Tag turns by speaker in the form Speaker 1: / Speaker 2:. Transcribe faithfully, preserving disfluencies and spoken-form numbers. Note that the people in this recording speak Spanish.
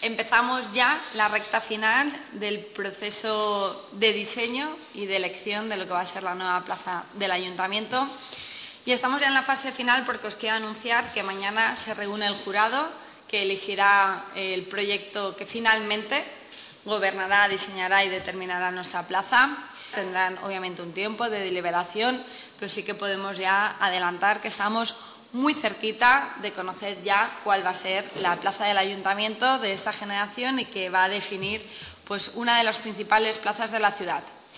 Speaker 1: Empezamos ya la recta final del proceso de diseño y de elección de lo que va a ser la nueva plaza del Ayuntamiento. Y estamos ya en la fase final porque os quiero anunciar que mañana se reúne el jurado que elegirá el proyecto que finalmente gobernará, diseñará y determinará nuestra plaza. Tendrán obviamente un tiempo de deliberación, pero sí que podemos ya adelantar que estamos muy cerquita de conocer ya cuál va a ser la plaza del Ayuntamiento de esta generación y que va a definir pues, una de las principales plazas de la ciudad.